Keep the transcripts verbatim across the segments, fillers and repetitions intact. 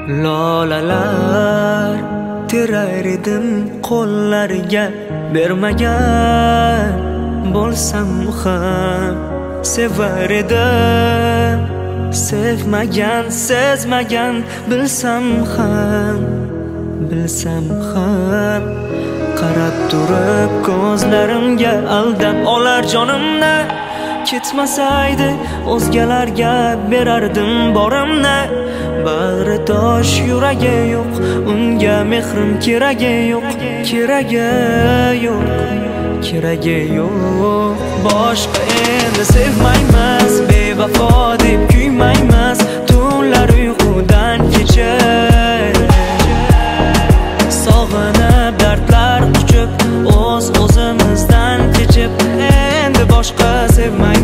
Lolalar terar edim qo'llariga, bermagan bo'lsam ham sevar edim. Sevmagan, sezmagan bilsam ham, bilsam ham qarab turib ko'zlarimga aldab olar jonimni. Ketmasaydi o'zgalarga berardim borimni. Bag'ri tosh yuragi yo'q, unga mehrim keragi yo'q, keragi yo'q, keragi yo'q. Boshqa endi sevmaymiz, bevafo deb kuymaymiz. Tunlar uyqudan kechir, sog'inib dardlar quchib, o'z o'zimizdan kechib, endi boshqa sevmaymiz.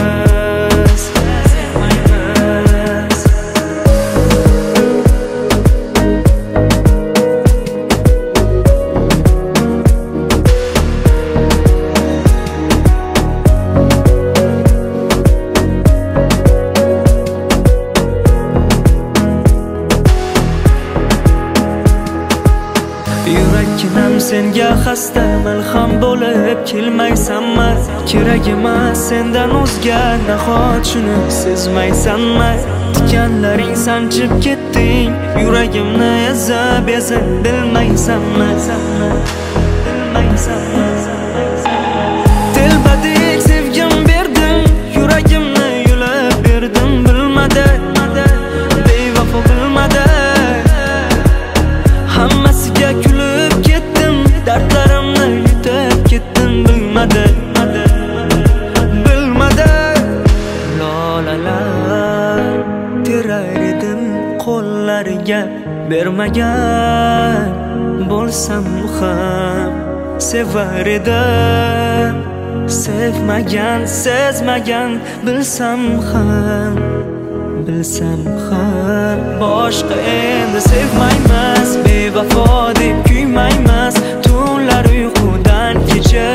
Yuraginam senga xasta, malham bo'lib kelmaysanmi? Kerak emas sendan o'zga, nahot shuni sezmaysanmi? Tikanlaring sanchib ketding, yuragimni ezib ezib, bilmaysanmi? Bilmaysanmi? Telbadek sevgim berdim, yuragimni yulib berdim, bilmadi, bevafo bilmadi. Hammasiga kulib ketdim, dardlarimni yutib ketdim, bilmadi, bilmadi. Lolalar terar edim qo'llariga, bermagan bo'lsam ham sevar edim. Sevmagan, sezmagan bilsam ham, bilsam ham boshqa endi sevmaymiz, bevafo deb kuymaymiz. Tunlar uyqudan kechir,